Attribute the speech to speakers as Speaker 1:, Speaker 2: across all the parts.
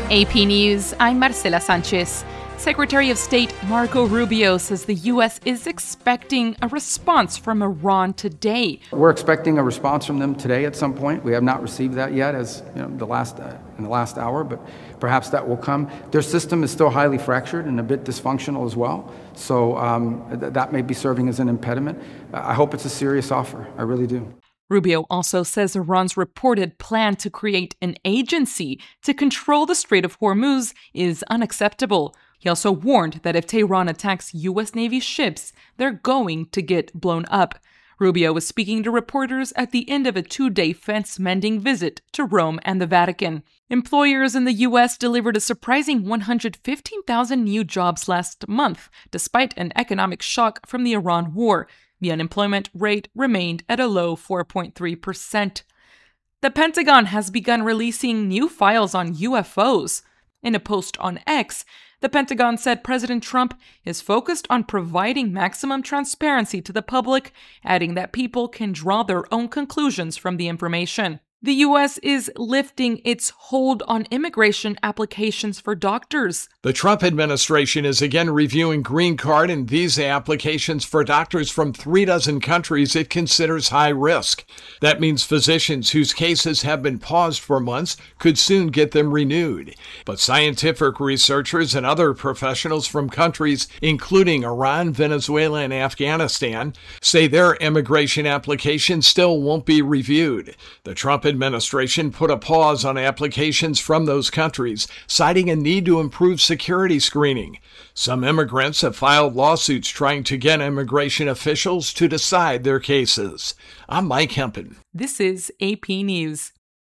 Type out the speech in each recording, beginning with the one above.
Speaker 1: AP News, I'm Marcela Sanchez. Secretary of State Marco Rubio says the U.S. is expecting a response from Iran today.
Speaker 2: We're expecting a response from them today at some point. We have not received that yet, as you know, in the last hour, but perhaps that will come. Their system is still highly fractured and a bit dysfunctional as well, so that may be serving as an impediment. I hope it's a serious offer. I really do.
Speaker 1: Rubio also says Iran's reported plan to create an agency to control the Strait of Hormuz is unacceptable. He also warned that if Tehran attacks U.S. Navy ships, they're going to get blown up. Rubio was speaking to reporters at the end of a 2-day fence-mending visit to Rome and the Vatican. Employers in the U.S. delivered a surprising 115,000 new jobs last month, despite an economic shock from the Iran war. The unemployment rate remained at a low 4.3%. The Pentagon has begun releasing new files on UFOs. In a post on X, the Pentagon said President Trump is focused on providing maximum transparency to the public, adding that people can draw their own conclusions from the information. The U.S. is lifting its hold on immigration applications for doctors.
Speaker 3: The Trump administration is again reviewing green card and visa applications for doctors from 36 countries it considers high risk. That means physicians whose cases have been paused for months could soon get them renewed. But scientific researchers and other professionals from countries including Iran, Venezuela, and Afghanistan say their immigration applications still won't be reviewed. The Trump administration put a pause on applications from those countries, citing a need to improve security screening. Some immigrants have filed lawsuits trying to get immigration officials to decide their cases. I'm Mike Hempen.
Speaker 1: This is AP News.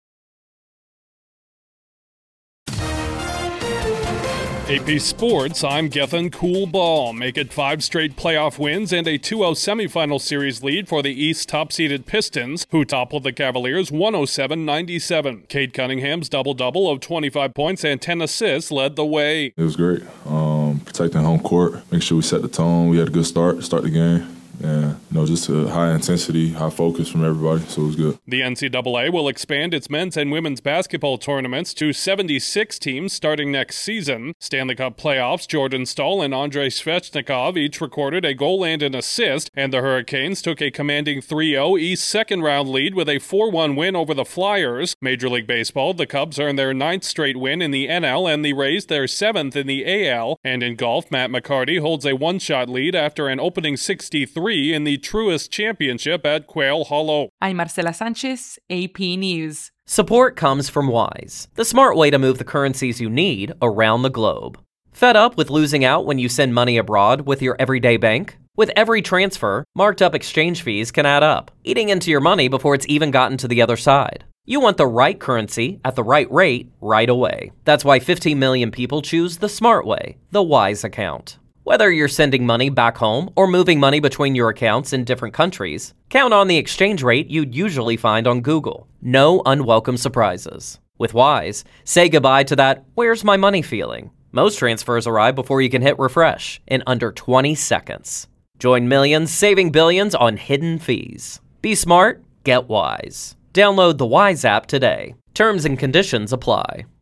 Speaker 4: AP Sports, I'm Gethin Cool Ball. Make it 5 straight playoff wins and a 2-0 semifinal series lead for the East top-seeded Pistons, who toppled the Cavaliers 107-97. Cade Cunningham's double-double of 25 points and 10 assists led the way.
Speaker 5: It was great. Protecting home court, make sure we set the tone. We had a good start the game. And, just a high intensity, high focus from everybody, so it was good.
Speaker 4: The NCAA will expand its men's and women's basketball tournaments to 76 teams starting next season. Stanley Cup playoffs, Jordan Stahl and Andrei Svechnikov each recorded a goal and an assist, and the Hurricanes took a commanding 3-0 East second-round lead with a 4-1 win over the Flyers. Major League Baseball, the Cubs earned their 9th straight win in the NL and the Rays their 7th in the AL. And in golf, Matt McCarty holds a one-shot lead after an opening 63 in the Truist Championship at Quail Hollow.
Speaker 1: I'm Marcela Sanchez, AP News.
Speaker 6: Support comes from Wise, the smart way to move the currencies you need around the globe. Fed up with losing out when you send money abroad with your everyday bank? With every transfer, marked up exchange fees can add up, eating into your money before it's even gotten to the other side. You want the right currency at the right rate right away. That's why 15 million people choose the smart way, the Wise account. Whether you're sending money back home or moving money between your accounts in different countries, count on the exchange rate you'd usually find on Google. No unwelcome surprises. With Wise, say goodbye to that "where's my money" feeling. Most transfers arrive before you can hit refresh in under 20 seconds. Join millions saving billions on hidden fees. Be smart, get Wise. Download the Wise app today. Terms and conditions apply.